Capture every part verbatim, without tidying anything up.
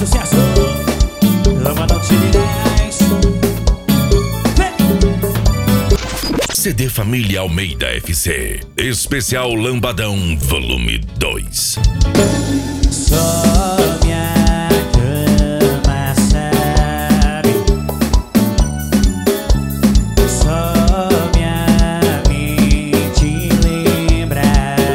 Sucesso, Lambadão Tirinés. C D Família Almeida F C, especial Lambadão Volume dois. Só minha cama sabe, só minha mente lembra.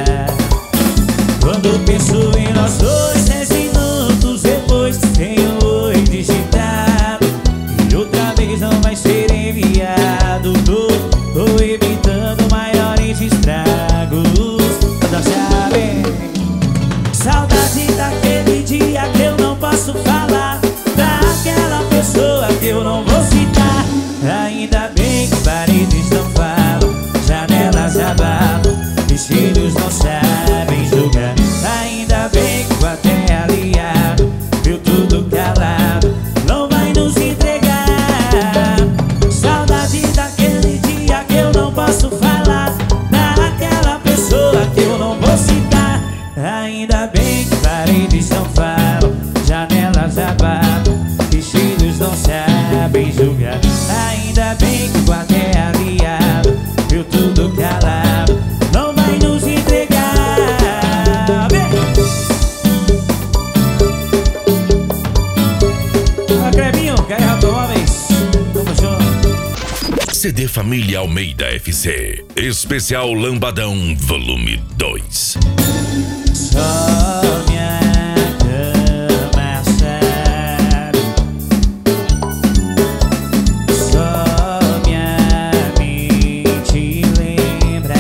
Quando penso em nós dois, dez minutos depois tenho oi digitado e outra vez não vai ser enviado. Tô, tô evitando maiores estragos. Toda chave, saudade daquele dia que eu não posso falar, daquela pessoa que eu não vou citar. Ainda bem que paredes não falam, janelas abafam, vestidos não sabem julgar. Ainda bem que o até aliado viu tudo calado, não vai nos entregar. Saudade daquele dia que eu não posso falar, daquela pessoa que eu não vou citar. Ainda bem que paredes não falam, janelas abafam, vestidos não sabem julgar. Ainda bem que o até aliado viu tudo calado, não vai nos entregar. Crebinho, Guerra dos Homens, tamo junto. C D Família Almeida F C, especial Lambadão Volume dois. Só minha cama sabe, só minha mente lembra.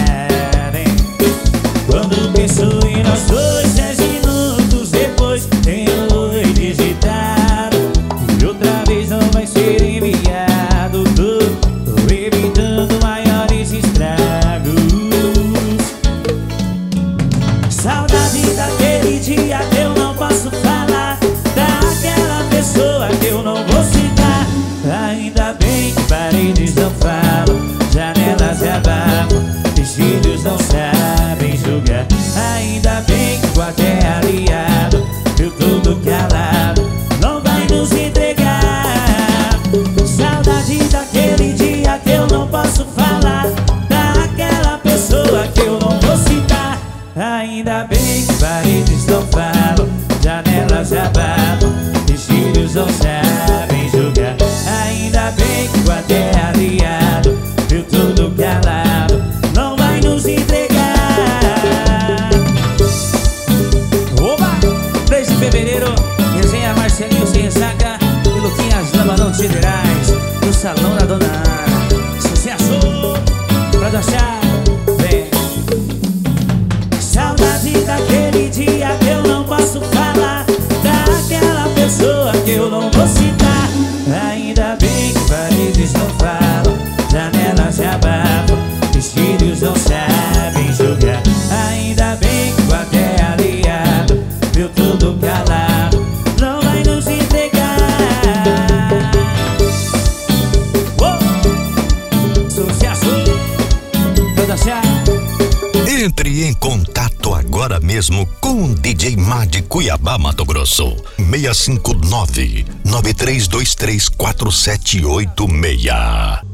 Quando penso em nós dois, dez minutos depois tenho oi digitado e outra vez não vai ser enviado. Tô, tô evitando maiores estragos. Saudade daquele dia que eu não posso falar, daquela pessoa que eu não vou citar. Ainda bem que paredes não falam, janelas abafam, vestidos não sabem julgar. Ainda bem que o até aliado viu tudo calado, não vai nos entregar. Saudade daquele dia que eu não posso falar, daquela pessoa que eu não vou citar. Ainda bem que paredes não falam, janelas abafam, vestidos não sabem julgar. Ainda bem que o até aliado viu tudo calado, não vai nos entregar. Oba! três de fevereiro, resenha Marcelinho Sem Ressaca e Luquinhas Lambadão Tirinés, no Salão da Dona Ana. Sucesso pra dançar, vem. Saudade daquele dia que eu não posso falar, daquela pessoa que eu não vou citar. Ainda bem que paredes não falam, janelas abafam, vestidos não sabem julgar. Ainda bem que o até aliado viu tudo calado, não vai nos entregar. Oh! Sucesso, toda chave. Entre em contato agora mesmo com o D J Mad de Cuiabá, Mato Grosso. seis cinco nove, nove três dois três, quatro sete oito seis.